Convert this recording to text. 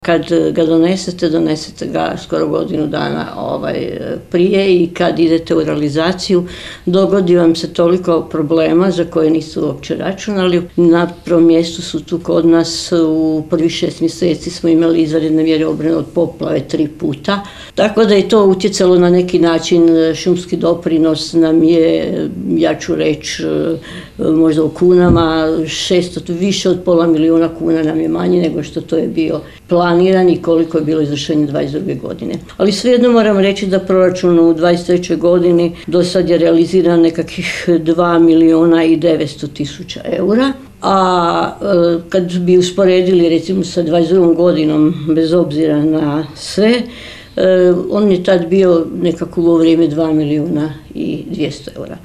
Kad ga donesete ga skoro godinu dana prije i kad idete u realizaciju dogodi vam se toliko problema za koje nisu uopće računali. Na prvom mjestu su tu kod nas u prvih 6 mjeseci smo imali izvanredne mjere obrane od poplave 3 puta. Tako da je to utjecalo na neki način, šumski doprinos nam je, ja ću reći, možda u kunama, više od pola milijuna kuna nam je manje nego što to je bio planiran i koliko je bilo izvršenje 22. godine. Ali svejedno moram reći da proračun u 23. godini do sad je realiziran nekakvih 2.900.000 eura. A kad bi usporedili recimo sa 22. godinom, bez obzira na sve, on je tad bio nekako u vrijeme 2.200.000 eura.